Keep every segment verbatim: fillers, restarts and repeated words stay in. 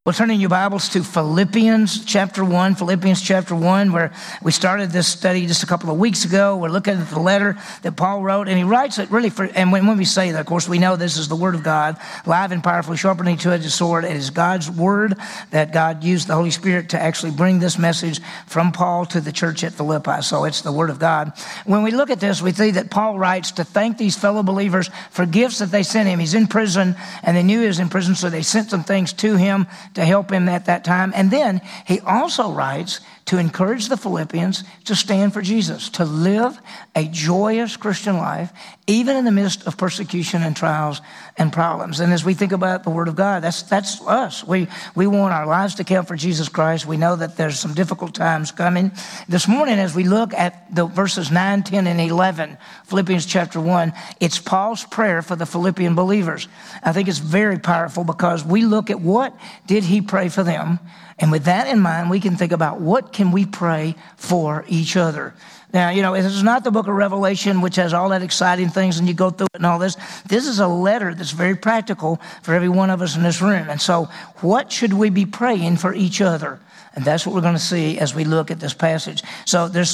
Well, turn in your Bibles to Philippians chapter one, Philippians chapter one, where we started this study just a couple of weeks ago. We're looking at the letter that Paul wrote, and he writes it really for, and when, when we say that, of course, we know this is the Word of God, live and powerful, sharper than any two-edged sword. It is God's Word that God used the Holy Spirit to actually bring this message from Paul to the church at Philippi. So it's the Word of God. When we look at this, we see that Paul writes to thank these fellow believers for gifts that they sent him. He's in prison, and they knew he was in prison, so they sent some things to him to help him at that time. And then he also writes to encourage the Philippians to stand for Jesus, to live a joyous Christian life, even in the midst of persecution and trials and problems. And as we think about the Word of God, that's that's us. We we want our lives to count for Jesus Christ. We know that there's some difficult times coming. This morning, as we look at the verses nine, ten, and eleven, Philippians chapter one, it's Paul's prayer for the Philippian believers. I think it's very powerful because we look at what did he pray for them. And with that in mind, we can think about what can we pray for each other. Now, you know, this is not the book of Revelation, which has all that exciting things and you go through it and all this. This is a letter that's very practical for every one of us in this room. And so what should we be praying for each other? And that's what we're going to see as we look at this passage. So there's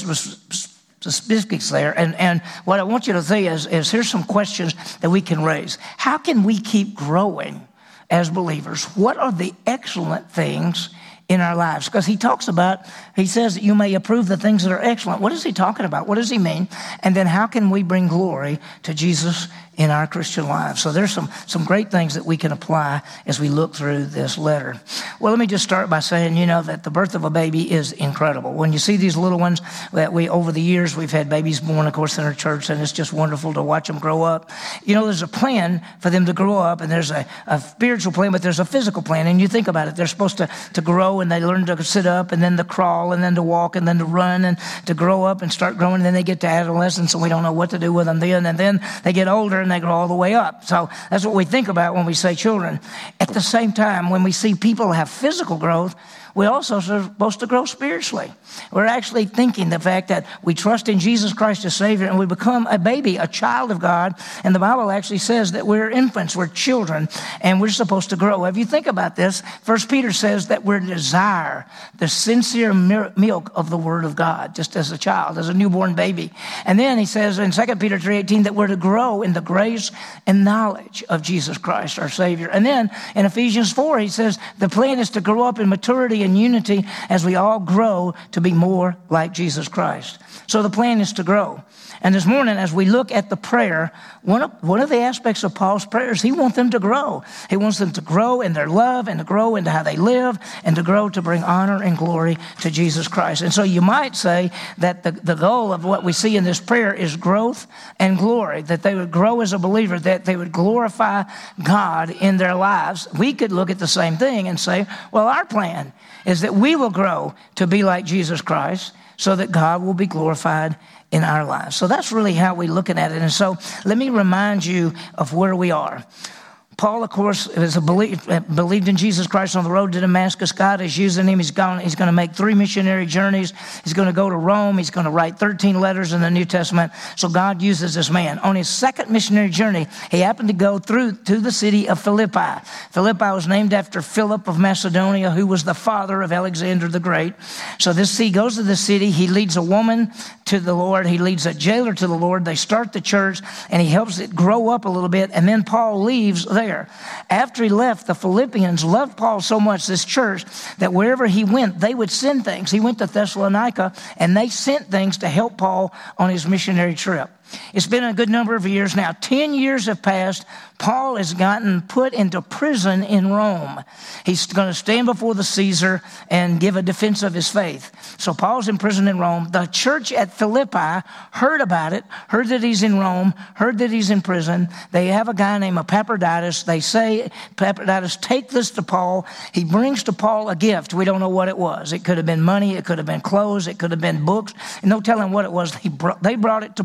specifics there. And, and what I want you to see is, is here's some questions that we can raise. How can we keep growing as believers? What are the excellent things in our lives? Because he talks about, he says that you may approve the things that are excellent. What is he talking about? What does he mean? And then how can we bring glory to Jesus in our Christian lives? So there's some, some great things that we can apply as we look through this letter. Well, let me just start by saying, you know, that the birth of a baby is incredible. When you see these little ones that we, over the years, we've had babies born, of course, in our church, and it's just wonderful to watch them grow up. You know, there's a plan for them to grow up, and there's a, a spiritual plan, but there's a physical plan. And you think about it, they're supposed to, to grow, and they learn to sit up, and then to crawl, and then to walk, and then to run, and to grow up and start growing. And then they get to adolescence, and we don't know what to do with them then. And then they get older, and they grow all the way up. So that's what we think about when we say children. At the same time, when we see people have physical growth, we also are supposed to grow spiritually. We're actually thinking the fact that we trust in Jesus Christ as Savior and we become a baby, a child of God. And the Bible actually says that we're infants, we're children, and we're supposed to grow. If you think about this, First Peter says that we're to desire the sincere milk of the Word of God, just as a child, as a newborn baby. And then he says in Second Peter three eighteen that we're to grow in the grace and knowledge of Jesus Christ, our Savior. And then in Ephesians four, he says the plan is to grow up in maturity and unity as we all grow to be more like Jesus Christ. So the plan is to grow. And this morning, as we look at the prayer, one of, one of the aspects of Paul's prayers, he wants them to grow. He wants them to grow in their love and to grow into how they live and to grow to bring honor and glory to Jesus Christ. And so you might say that the, the goal of what we see in this prayer is growth and glory, that they would grow as a believer, that they would glorify God in their lives. We could look at the same thing and say, well, our plan is that we will grow to be like Jesus Christ so that God will be glorified in our lives. So that's really how we're looking at it. And so let me remind you of where we are. Paul, of course, is a believe, believed in Jesus Christ on the road to Damascus. God is using him. He's gone. He's going to make three missionary journeys. He's going to go to Rome. He's going to write thirteen letters in the New Testament. So God uses this man. On his second missionary journey, he happened to go through to the city of Philippi. Philippi was named after Philip of Macedonia, who was the father of Alexander the Great. So this he goes to the city. He leads a woman to the Lord. He leads a jailer to the Lord. They start the church, and he helps it grow up a little bit. And then Paul leaves there. After he left, the Philippians loved Paul so much, this church, that wherever he went, they would send things. He went to Thessalonica, and they sent things to help Paul on his missionary trip. It's been a good number of years now. Ten years have passed. Paul has gotten put into prison in Rome. He's going to stand before the Caesar and give a defense of his faith. So Paul's in prison in Rome. The church at Philippi heard about it, heard that he's in Rome, heard that he's in prison. They have a guy named Epaphroditus. They say, Epaphroditus, take this to Paul. He brings to Paul a gift. We don't know what it was. It could have been money. It could have been clothes. It could have been books. And no telling what it was. They brought, they brought it to Paul.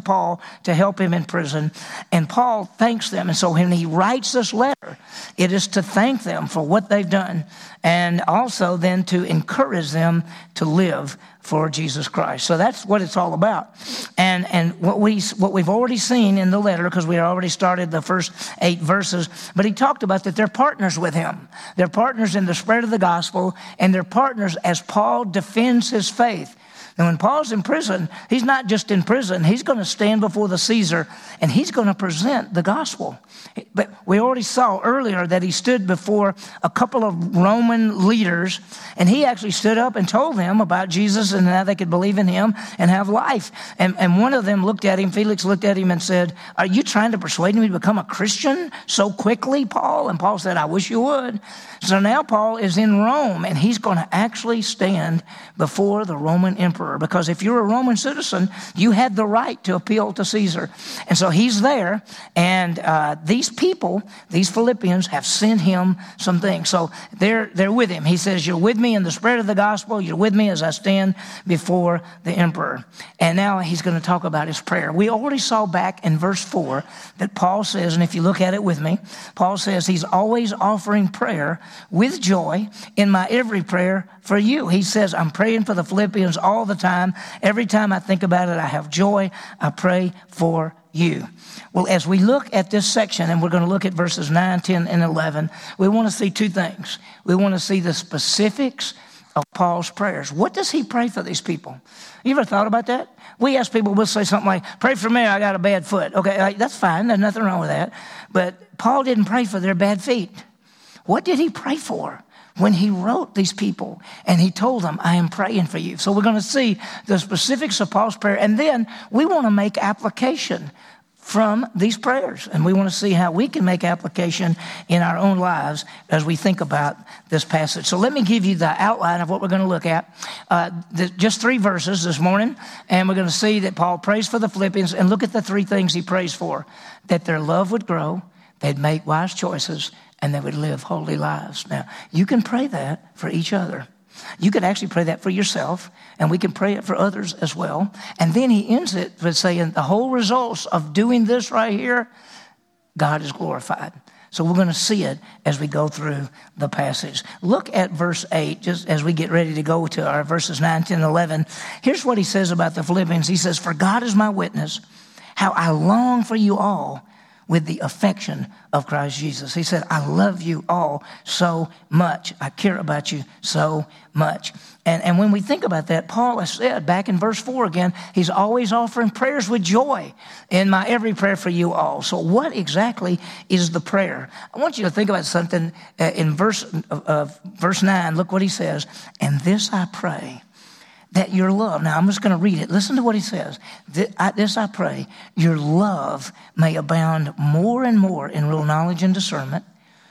to help him in prison. And Paul thanks them. And so when he writes this letter, it is to thank them for what they've done, and also then to encourage them to live for Jesus Christ. So that's what it's all about. And and what we what we've already seen in the letter, because we already started the first eight verses, but he talked about that they're partners with him. They're partners in the spread of the gospel, and they're partners as Paul defends his faith. And when Paul's in prison, he's not just in prison. He's going to stand before the Caesar, and he's going to present the gospel. But we already saw earlier that he stood before a couple of Roman leaders, and he actually stood up and told them about Jesus and how they could believe in him and have life. And, and one of them looked at him, Felix looked at him and said, "Are you trying to persuade me to become a Christian so quickly, Paul?" And Paul said, "I wish you would." So now Paul is in Rome, and he's going to actually stand before the Roman emperor, because if you're a Roman citizen, you had the right to appeal to Caesar. And so he's there, and uh, these people, these Philippians, have sent him some things. So they're they're with him. He says, "You're with me in the spread of the gospel. You're with me as I stand before the emperor." And now he's going to talk about his prayer. We already saw back in verse four that Paul says, and if you look at it with me, Paul says he's always offering prayer with joy in my every prayer for you. He says, "I'm praying for the Philippians all the time. Every time I think about it, I have joy. I pray for you." Well, as we look at this section, and we're going to look at verses nine, ten, and eleven, we want to see two things. We want to see the specifics of Paul's prayers. What does he pray for these people? You ever thought about that? We ask people, we'll say something like, "Pray for me, I got a bad foot." Okay, that's fine. There's nothing wrong with that. But Paul didn't pray for their bad feet. What did he pray for when he wrote these people? And he told them, "I am praying for you." So we're going to see the specifics of Paul's prayer. And then we want to make application from these prayers. And we want to see how we can make application in our own lives as we think about this passage. So let me give you the outline of what we're going to look at. Uh, the, just three verses this morning. And we're going to see that Paul prays for the Philippians. And look at the three things he prays for: that their love would grow, they'd make wise choices, and they would live holy lives. Now, you can pray that for each other. You could actually pray that for yourself, and we can pray it for others as well. And then he ends it with saying the whole results of doing this right here, God is glorified. So we're going to see it as we go through the passage. Look at verse eight, just as we get ready to go to our verses nine, ten, and eleven. Here's what he says about the Philippians. He says, "For God is my witness, how I long for you all with the affection of Christ Jesus." He said, "I love you all so much. I care about you so much." And, and when we think about that, Paul has said back in verse four again, he's always offering prayers with joy in my every prayer for you all. So what exactly is the prayer? I want you to think about something uh, in verse, uh, uh, verse nine. Look what he says. "And this I pray, that your love," now I'm just going to read it. Listen to what he says. "This I pray, your love may abound more and more in real knowledge and discernment,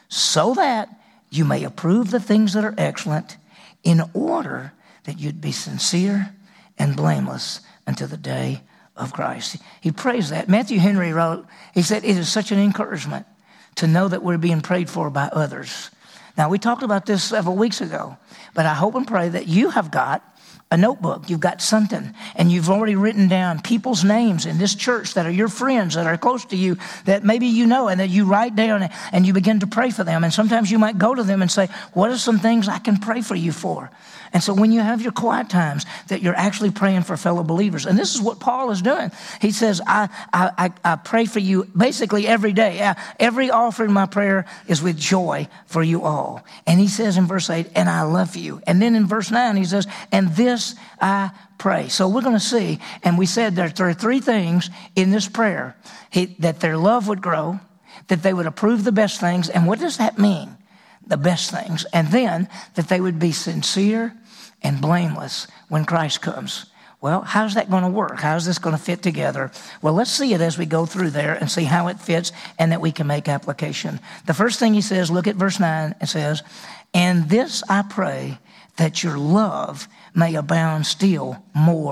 so that you may approve the things that are excellent, in order that you'd be sincere and blameless until the day of Christ." He prays that. Matthew Henry wrote, he said, "It is such an encouragement to know that we're being prayed for by others." Now, we talked about this several weeks ago, but I hope and pray that you have got a notebook, you've got something, and you've already written down people's names in this church that are your friends, that are close to you, that maybe you know, and that you write down and you begin to pray for them. And sometimes you might go to them and say, "What are some things I can pray for you for?" And so when you have your quiet times, that you're actually praying for fellow believers. And this is what Paul is doing. He says, I I, I pray for you basically every day. Every offering my prayer is with joy for you all. And he says in verse eight, "And I love you." And then in verse nine, he says, "And this I pray." So we're going to see, and we said there are three things in this prayer: he, that their love would grow, that they would approve the best things. And what does that mean? The best things. And then that they would be sincere and blameless when Christ comes. Well, how's that going to work? How's this going to fit together? Well, let's see it as we go through there and see how it fits and that we can make application. The first thing he says, look at verse nine, it says, "And this I pray, that your love may abound still more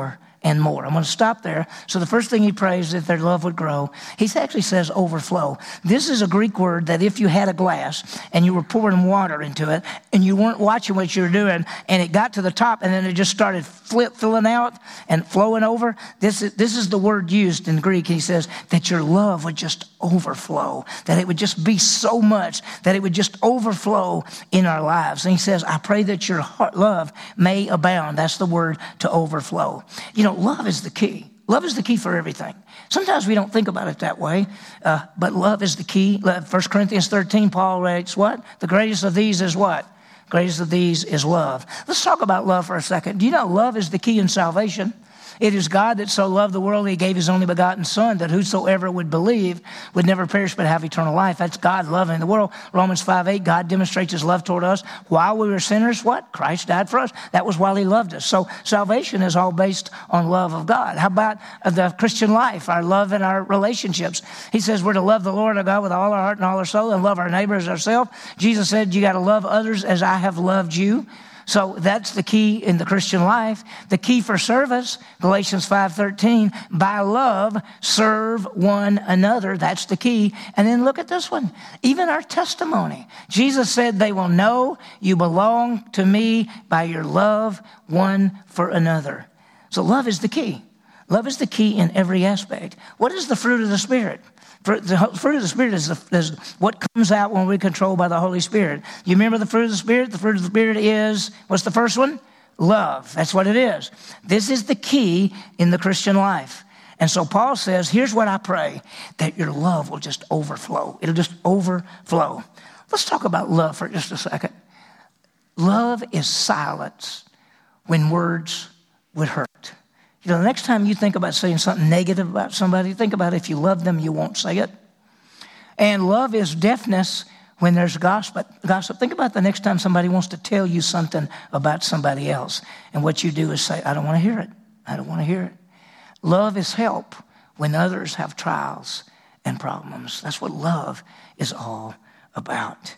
and more. I'm going to stop there. So the first thing he prays is that their love would grow. He actually says overflow. This is a Greek word that if you had a glass and you were pouring water into it and you weren't watching what you were doing and it got to the top and then it just started flip, filling out and flowing over, this is, this is the word used in Greek. He says that your love would just overflow, that it would just be so much that it would just overflow in our lives. And he says, I pray that your heart, love may abound. That's the word, to overflow. You know, love is the key. Love is the key for everything. Sometimes we don't think about it that way, uh, but love is the key. First Corinthians thirteen, Paul writes what? The greatest of these is what? Greatest of these is love. Let's talk about love for a second. Do you know love is the key in salvation? It is God that so loved the world, he gave his only begotten son, that whosoever would believe would never perish but have eternal life. That's God loving the world. Romans five eight, God demonstrates his love toward us. While we were sinners, what? Christ died for us. That was while he loved us. So salvation is all based on love of God. How about the Christian life, our love and our relationships? He says we're to love the Lord our God with all our heart and all our soul and love our neighbor as ourselves. Jesus said you got to love others as I have loved you. So that's the key in the Christian life. The key for service, Galatians five thirteen, by love, serve one another. That's the key. And then look at this one. Even our testimony. Jesus said they will know you belong to me by your love one for another. So love is the key. Love is the key in every aspect. What is the fruit of the Spirit? The fruit of the Spirit is, the, is what comes out when we're controlled by the Holy Spirit. You remember the fruit of the Spirit? The fruit of the Spirit is, what's the first one? Love. That's what it is. This is the key in the Christian life. And so Paul says, here's what I pray, that your love will just overflow. It'll just overflow. Let's talk about love for just a second. Love is silence when words would hurt. You know, the next time you think about saying something negative about somebody, think about if you love them, you won't say it. And love is deafness when there's gossip. Gossip. Think about the next time somebody wants to tell you something about somebody else, and what you do is say, I don't want to hear it. I don't want to hear it. Love is help when others have trials and problems. That's what love is all about.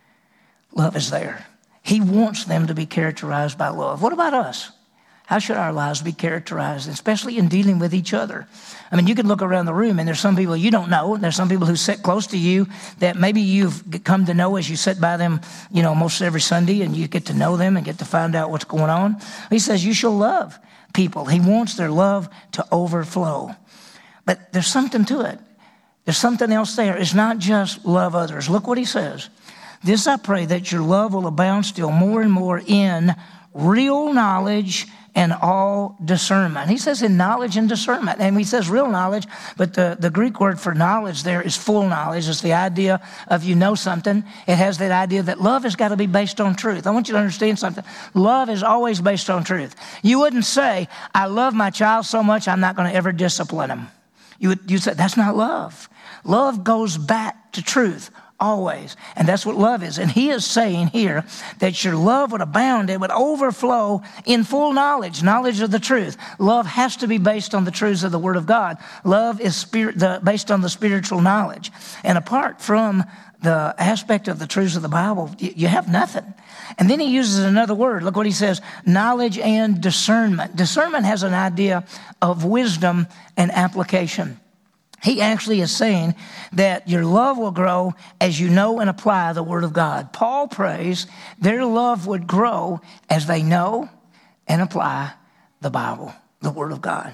Love is there. He wants them to be characterized by love. What about us? How should our lives be characterized, especially in dealing with each other? I mean, you can look around the room, and there's some people you don't know. There's some people who sit close to you that maybe you've come to know as you sit by them, you know, most every Sunday, and you get to know them and get to find out what's going on. He says you shall love people. He wants their love to overflow. But there's something to it. There's something else there. It's not just love others. Look what he says. This I pray, that your love will abound still more and more in real knowledge and all discernment. He says in knowledge and discernment. And he says real knowledge, but the, the Greek word for knowledge there is full knowledge. It's the idea of you know something. It has that idea that love has got to be based on truth. I want you to understand something. Love is always based on truth. You wouldn't say, I love my child so much I'm not going to ever discipline him. You would you say, that's not love. Love goes back to truth. Always. And that's what love is. And he is saying here that your love would abound, it would overflow in full knowledge, knowledge of the truth. Love has to be based on the truths of the Word of God. Love is spirit, the, based on the spiritual knowledge. And apart from the aspect of the truths of the Bible, you, you have nothing. And then he uses another word. Look what he says, knowledge and discernment. Discernment has an idea of wisdom and application. He actually is saying that your love will grow as you know and apply the Word of God. Paul prays their love would grow as they know and apply the Bible, the Word of God.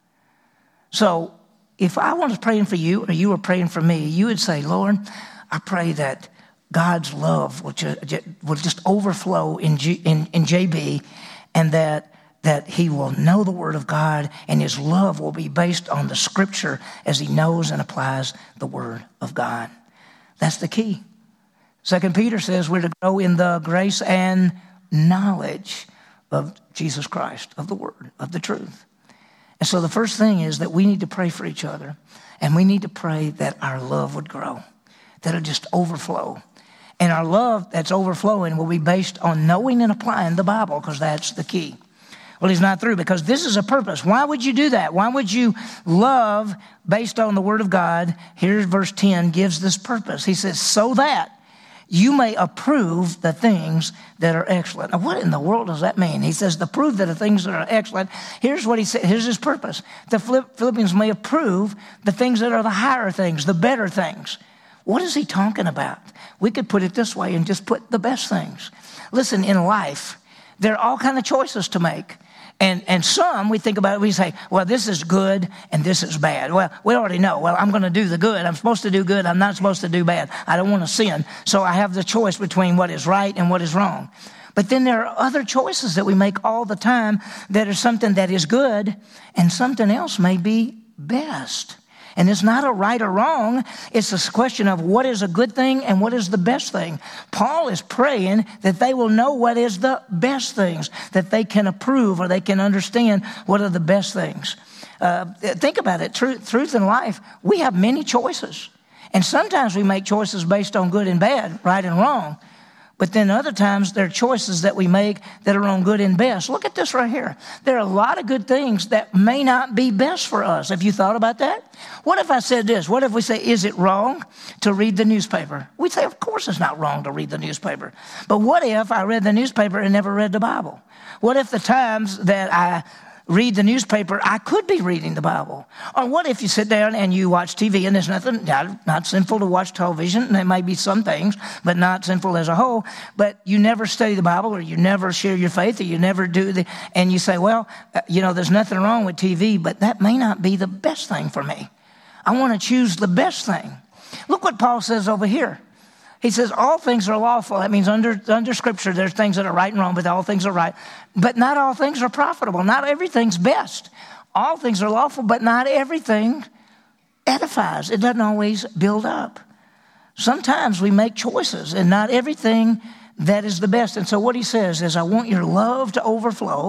So if I was praying for you or you were praying for me, you would say, Lord, I pray that God's love will just, will just overflow in, G, in, in J B, and that that he will know the Word of God, and his love will be based on the Scripture as he knows and applies the Word of God. That's the key. Second Peter says we're to grow in the grace and knowledge of Jesus Christ, of the Word, of the truth. And so the first thing is that we need to pray for each other, and we need to pray that our love would grow, that it'll just overflow. And our love that's overflowing will be based on knowing and applying the Bible, because that's the key. Well, he's not through, because this is a purpose. Why would you do that? Why would you love based on the Word of God? Here's verse ten gives this purpose. He says, so that you may approve the things that are excellent. Now, what in the world does that mean? He says to prove that the things that are excellent. Here's what he said. Here's his purpose. The Philippians may approve the things that are the higher things, the better things. What is he talking about? We could put it this way and just put the best things. Listen, in life, there are all kinds of choices to make. And and some, we think about it, we say, well, this is good and this is bad. Well, we already know. Well, I'm going to do the good. I'm supposed to do good. I'm not supposed to do bad. I don't want to sin. So I have the choice between what is right and what is wrong. But then there are other choices that we make all the time that are something that is good and something else may be best. And it's not a right or wrong. It's a question of what is a good thing and what is the best thing. Paul is praying that they will know what is the best things, that they can approve or they can understand what are the best things. Uh, think about it. Truth, truth in life, we have many choices. And sometimes we make choices based on good and bad, right and wrong. But then other times there are choices that we make that are on good and best. Look at this right here. There are a lot of good things that may not be best for us. Have you thought about that? What if I said this? What if we say, is it wrong to read the newspaper? We'd say, of course it's not wrong to read the newspaper. But what if I read the newspaper and never read the Bible? What if the times that I read the newspaper, I could be reading the Bible? Or what if you sit down and you watch T V, and there's nothing, not, not sinful to watch television, and there may be some things, but not sinful as a whole, but you never study the Bible, or you never share your faith, or you never do the, and you say, well, you know, there's nothing wrong with T V, but that may not be the best thing for me. I want to choose the best thing. Look what Paul says over here. He says, all things are lawful. That means under, under Scripture, there's things that are right and wrong, but all things are right. But not all things are profitable. Not everything's best. All things are lawful, but not everything edifies. It doesn't always build up. Sometimes we make choices, and not everything that is the best. And so what he says is, I want your love to overflow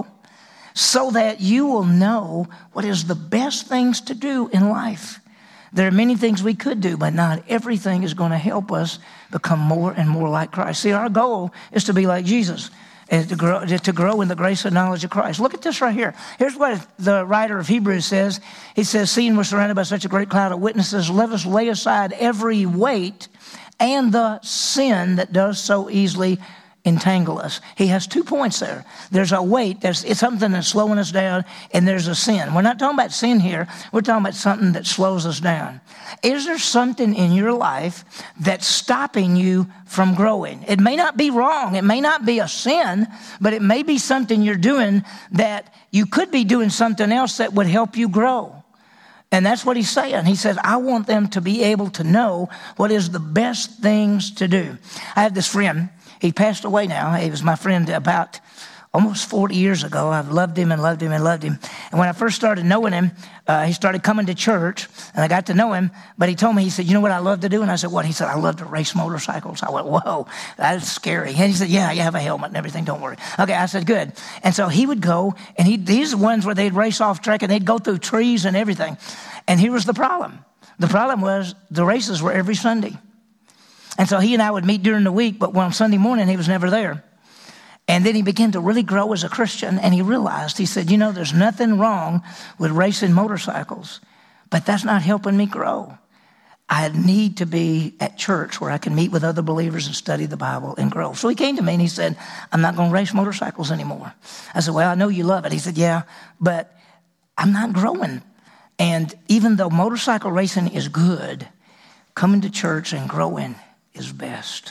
so that you will know what is the best things to do in life. There are many things we could do, but not everything is going to help us become more and more like Christ. See, our goal is to be like Jesus, and to grow, to grow in the grace and knowledge of Christ. Look at this right here. Here's what the writer of Hebrews says. He says, seeing we're surrounded by such a great cloud of witnesses, let us lay aside every weight and the sin that does so easily entangle us. He has two points there. There's a weight, there's it's something that's slowing us down, and there's a sin. We're not talking about sin here. We're talking about something that slows us down. Is there something in your life that's stopping you from growing? It may not be wrong. It may not be a sin, but it may be something you're doing that you could be doing something else that would help you grow. And that's what he's saying. He says, I want them to be able to know what is the best things to do. I have this friend. He passed away now. He was my friend about almost forty years ago. I've loved him and loved him and loved him. And when I first started knowing him, uh, he started coming to church, and I got to know him. But he told me, he said, you know what I love to do? And I said, what? He said, I love to race motorcycles. I went, whoa, that's scary. And he said, yeah, you have a helmet and everything. Don't worry. Okay, I said, good. And so he would go, and he these are ones where they'd race off track, and they'd go through trees and everything. And here was the problem. The problem was the races were every Sunday. And so he and I would meet during the week, but on Sunday morning, he was never there. And then he began to really grow as a Christian, and he realized, he said, you know, there's nothing wrong with racing motorcycles, but that's not helping me grow. I need to be at church where I can meet with other believers and study the Bible and grow. So he came to me and he said, I'm not going to race motorcycles anymore. I said, well, I know you love it. He said, yeah, but I'm not growing. And even though motorcycle racing is good, coming to church and growing is best.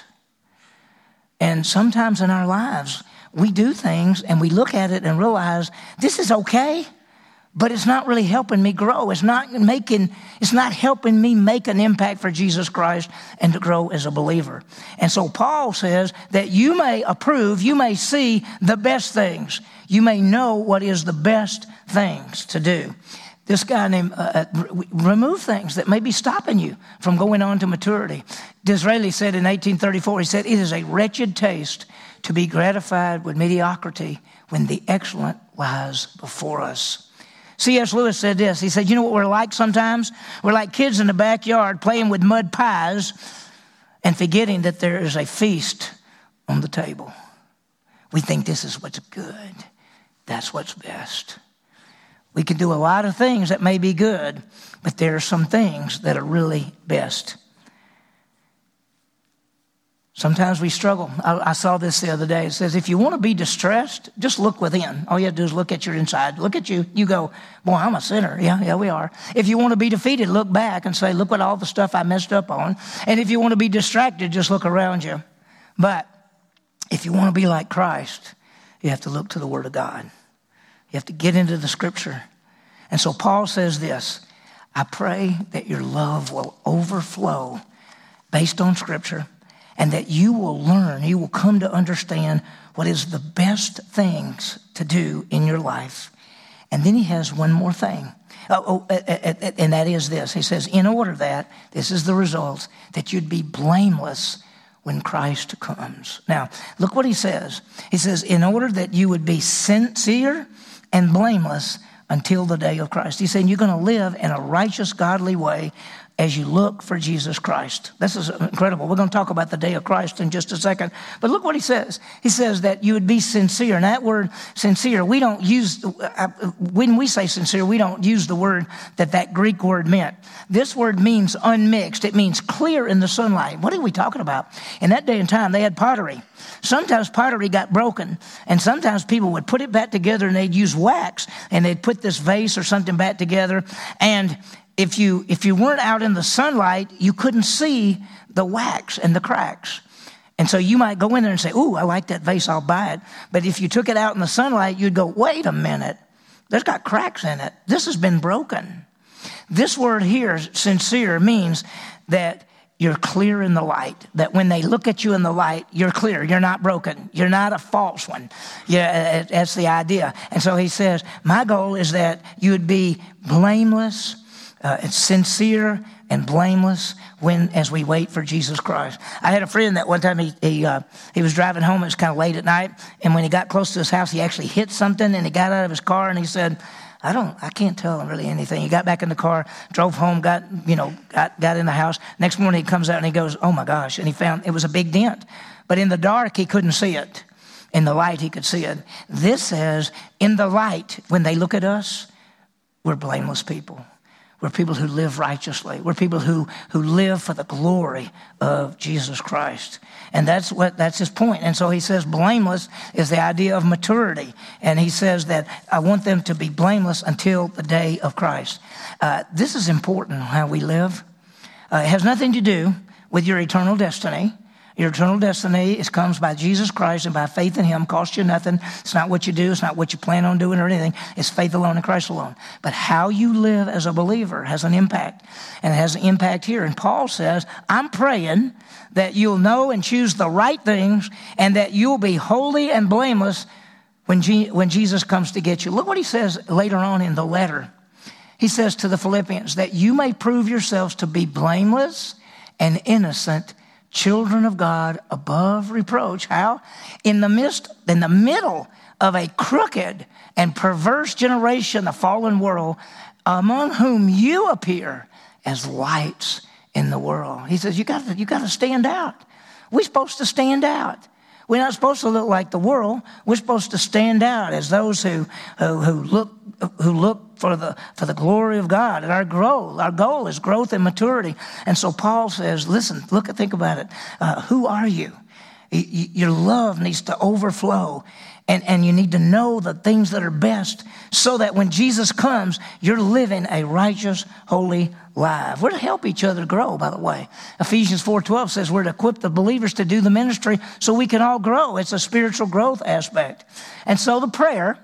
And sometimes in our lives, we do things and we look at it and realize this is okay, but it's not really helping me grow. It's not making, it's not helping me make an impact for Jesus Christ and to grow as a believer. And so Paul says that you may approve, you may see the best things. You may know what is the best things to do. This guy named, uh, remove things that may be stopping you from going on to maturity. Disraeli said in eighteen thirty-four, he said, it is a wretched taste to be gratified with mediocrity when the excellent lies before us. C S Lewis said this, he said, you know what we're like sometimes? We're like kids in the backyard playing with mud pies and forgetting that there is a feast on the table. We think this is what's good. That's what's best. We can do a lot of things that may be good, but there are some things that are really best. Sometimes we struggle. I, I saw this the other day. It says, if you want to be distressed, just look within. All you have to do is look at your inside. Look at you. You go, boy, I'm a sinner. Yeah, yeah, we are. If you want to be defeated, look back and say, look at all the stuff I messed up on. And if you want to be distracted, just look around you. But if you want to be like Christ, you have to look to the Word of God. You have to get into the Scripture. And so Paul says this, I pray that your love will overflow based on Scripture, and that you will learn, you will come to understand what is the best things to do in your life. And then he has one more thing. Oh, oh, and that is this. He says, in order that, this is the result, that you'd be blameless when Christ comes. Now, look what he says. He says, in order that you would be sincere and blameless until the day of Christ. He's saying you're going to live in a righteous, godly way as you look for Jesus Christ. This is incredible. We're going to talk about the day of Christ in just a second. But look what he says. He says that you would be sincere. And that word sincere, we don't use, when we say sincere, we don't use the word that that Greek word meant. This word means unmixed. It means clear in the sunlight. What are we talking about? In that day and time, they had pottery. Sometimes pottery got broken, and sometimes people would put it back together and they'd use wax, and they'd put this vase or something back together, and If you if you weren't out in the sunlight, you couldn't see the wax and the cracks. And so you might go in there and say, ooh, I like that vase, I'll buy it. But if you took it out in the sunlight, you'd go, wait a minute, there's got cracks in it. This has been broken. This word here, sincere, means that you're clear in the light, that when they look at you in the light, you're clear. You're not broken. You're not a false one. Yeah, that's the idea. And so he says, my goal is that you would be blameless, Uh, it's sincere and blameless when, as we wait for Jesus Christ. I had a friend that one time he he, uh, he was driving home. It was kind of late at night, and when he got close to his house, he actually hit something, and he got out of his car and he said, "I don't, I can't tell him really anything." He got back in the car, drove home, got you know, got got in the house. Next morning he comes out and he goes, "Oh my gosh!" And he found it was a big dent, but in the dark he couldn't see it. In the light he could see it. This says, in the light, when they look at us, we're blameless people. We're people who live righteously. We're people who, who live for the glory of Jesus Christ. And that's what that's his point. And so he says blameless is the idea of maturity. And he says that I want them to be blameless until the day of Christ. Uh, this is important, how we live. Uh, it has nothing to do with your eternal destiny. Your eternal destiny is comes by Jesus Christ and by faith in him. Costs you nothing. It's not what you do. It's not what you plan on doing or anything. It's faith alone in Christ alone. But how you live as a believer has an impact. And it has an impact here. And Paul says, I'm praying that you'll know and choose the right things and that you'll be holy and blameless when, G- when Jesus comes to get you. Look what he says later on in the letter. He says to the Philippians, that you may prove yourselves to be blameless and innocent, children of God above reproach. How? In the midst, in the middle of a crooked and perverse generation, the fallen world, among whom you appear as lights in the world. He says, you got to, you got to stand out. We're supposed to stand out. We're not supposed to look like the world. We're supposed to stand out as those who who, who look who look for the for the glory of God. And our goal, our goal is growth and maturity. And so Paul says, listen, look, think about it. Uh, who are you? Your love needs to overflow. And, and you need to know the things that are best so that when Jesus comes, you're living a righteous, holy life. We're to help each other grow, by the way. Ephesians four twelve says we're to equip the believers to do the ministry so we can all grow. It's a spiritual growth aspect. And so the prayer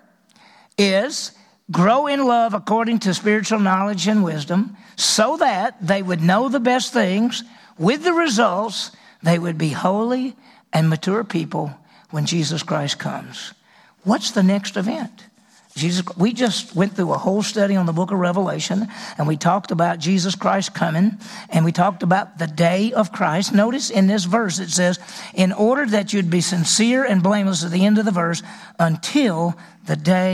is grow in love according to spiritual knowledge and wisdom so that they would know the best things. With the results, they would be holy and mature people when Jesus Christ comes. What's the next event? Jesus, we just went through a whole study on the book of Revelation, and we talked about Jesus Christ coming, and we talked about the day of Christ. Notice in this verse it says, in order that you'd be sincere and blameless at the end of the verse, until the day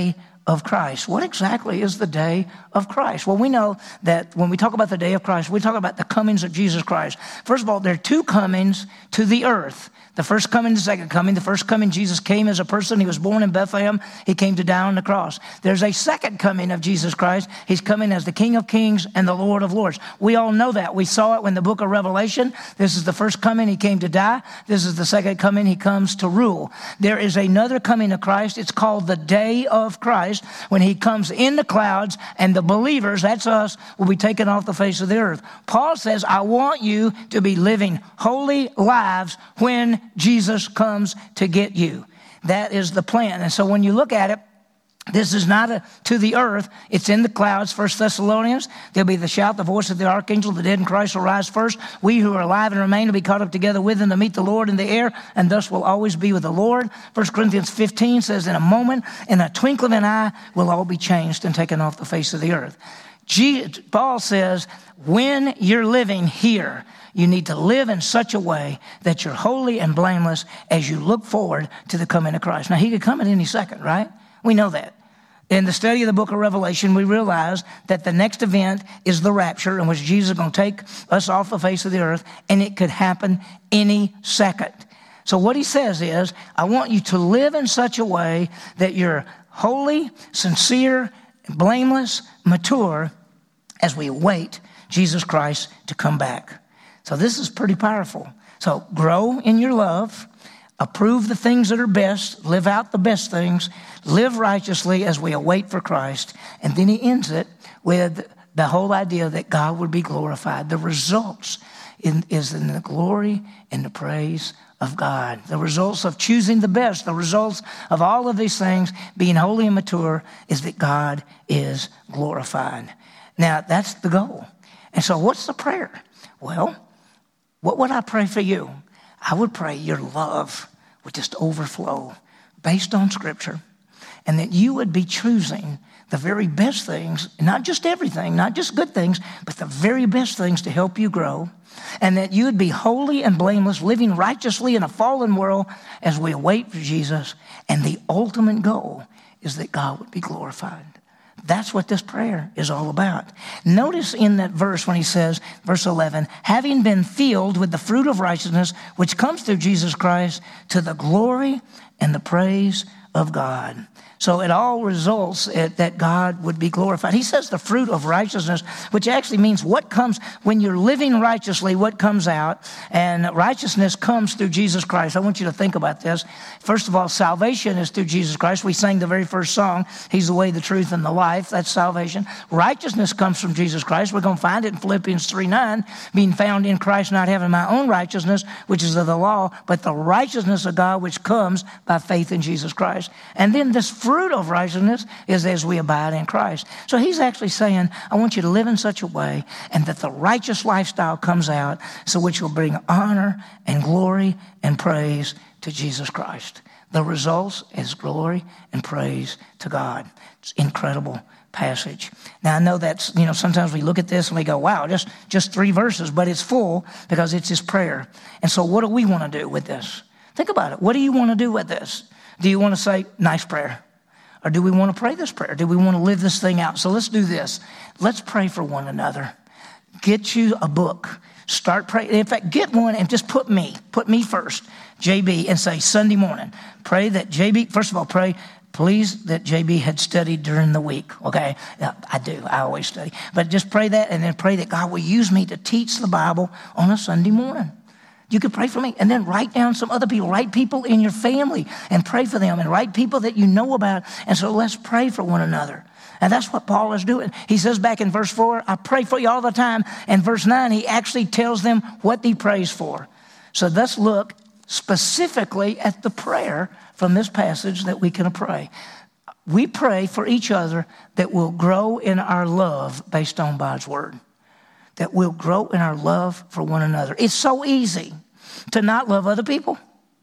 of Christ. What exactly is the day of Christ? Well, we know that when we talk about the day of Christ, we talk about the comings of Jesus Christ. First of all, there are two comings to the earth. The first coming, the second coming. The first coming, Jesus came as a person. He was born in Bethlehem. He came to die on the cross. There's a second coming of Jesus Christ. He's coming as the King of Kings and the Lord of Lords. We all know that. We saw it in the book of Revelation. This is the first coming. He came to die. This is the second coming. He comes to rule. There is another coming of Christ. It's called the day of Christ, when he comes in the clouds and the believers, that's us, will be taken off the face of the earth. Paul says, I want you to be living holy lives when Jesus comes to get you. That is the plan. And so when you look at it, this is not a, to the earth. It's in the clouds. First Thessalonians, there'll be the shout, the voice of the archangel. The dead in Christ will rise first. We who are alive and remain will be caught up together with them to meet the Lord in the air, and thus will always be with the Lord. First Corinthians fifteen says, in a moment, in a twinkling of an eye, we'll all be changed and taken off the face of the earth. Jesus, Paul says, when you're living here, you need to live in such a way that you're holy and blameless as you look forward to the coming of Christ. Now, he could come at any second, right? We know that. In the study of the book of Revelation, we realize that the next event is the rapture, in which Jesus is going to take us off the face of the earth, and it could happen any second. So what he says is, I want you to live in such a way that you're holy, sincere, blameless, mature, as we await Jesus Christ to come back. So this is pretty powerful. So grow in your love, approve the things that are best, live out the best things, live righteously as we await for Christ. And then he ends it with the whole idea that God would be glorified. The results in, is in the glory and the praise of God. The results of choosing the best, the results of all of these things, being holy and mature, is that God is glorified. Now, that's the goal. And so what's the prayer? Well, what would I pray for you? I would pray your love would just overflow based on Scripture, and that you would be choosing the very best things, not just everything, not just good things, but the very best things to help you grow, and that you would be holy and blameless, living righteously in a fallen world as we await for Jesus. And the ultimate goal is that God would be glorified. That's what this prayer is all about. Notice in that verse when he says, verse eleven, having been filled with the fruit of righteousness, which comes through Jesus Christ, to the glory and the praise of God. So it all results in that God would be glorified. He says the fruit of righteousness, which actually means what comes when you're living righteously, what comes out. And righteousness comes through Jesus Christ. I want you to think about this. First of all, salvation is through Jesus Christ. We sang the very first song, He's the way, the truth, and the life. That's salvation. Righteousness comes from Jesus Christ. We're going to find it in Philippians three nine, being found in Christ, not having my own righteousness, which is of the law, but the righteousness of God, which comes by faith in Jesus Christ. And then this fruit of righteousness is as we abide in Christ. So he's actually saying, I want you to live in such a way and that the righteous lifestyle comes out, so which will bring honor and glory and praise to Jesus Christ. The results is glory and praise to God. It's an incredible passage. Now, I know that's, you know, sometimes we look at this and we go, wow, just, just three verses, but it's full because it's his prayer. And so what do we want to do with this? Think about it. What do you want to do with this? Do you want to say, nice prayer? Or do we want to pray this prayer? Do we want to live this thing out? So let's do this. Let's pray for one another. Get you a book. Start praying. In fact, get one and just put me. Put me first, J B, and say Sunday morning. Pray that J B, first of all, pray, please, that J B had studied during the week, okay? Now, I do. I always study. But just pray that, and then pray that God will use me to teach the Bible on a Sunday morning. You could pray for me, and then write down some other people. Write people in your family and pray for them, and write people that you know about. And so let's pray for one another. And that's what Paul is doing. He says back in verse four, I pray for you all the time. And verse nine, he actually tells them what he prays for. So let's look specifically at the prayer from this passage that we can pray. We pray for each other that we'll grow in our love based on God's word. That we'll grow in our love for one another. It's so easy to not love other people.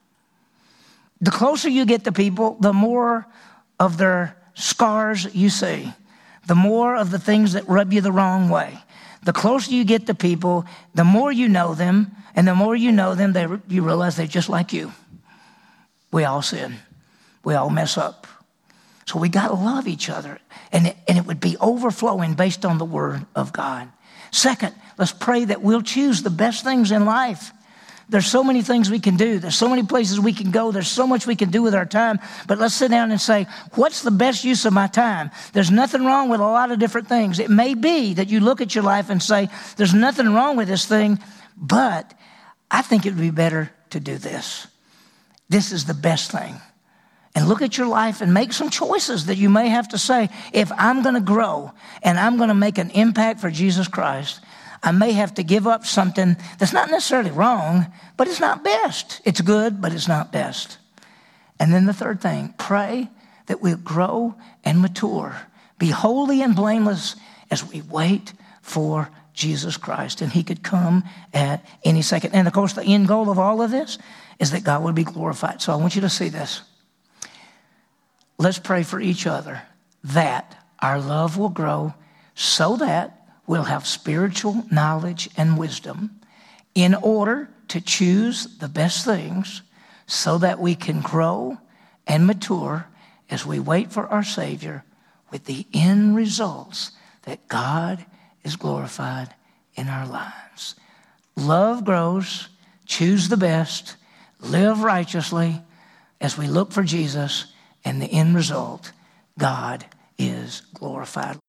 The closer you get to people, the more of their scars you see. The more of the things that rub you the wrong way. The closer you get to people, the more you know them, and the more you know them, they, you realize they're just like you. We all sin. We all mess up. So we got to love each other, and it, and it would be overflowing based on the Word of God. Second, let's pray that we'll choose the best things in life. There's so many things we can do. There's so many places we can go. There's so much we can do with our time. But let's sit down and say, what's the best use of my time? There's nothing wrong with a lot of different things. It may be that you look at your life and say, there's nothing wrong with this thing, but I think it would be better to do this. This is the best thing. And look at your life and make some choices that you may have to say, if I'm going to grow and I'm going to make an impact for Jesus Christ, I may have to give up something that's not necessarily wrong, but it's not best. It's good, but it's not best. And then the third thing, pray that we'll grow and mature, be holy and blameless as we wait for Jesus Christ. And he could come at any second. And of course, the end goal of all of this is that God would be glorified. So I want you to see this. Let's pray for each other that our love will grow so that we'll have spiritual knowledge and wisdom in order to choose the best things so that we can grow and mature as we wait for our Savior with the end results that God is glorified in our lives. Love grows, choose the best, live righteously as we look for Jesus, and the end result, God is glorified.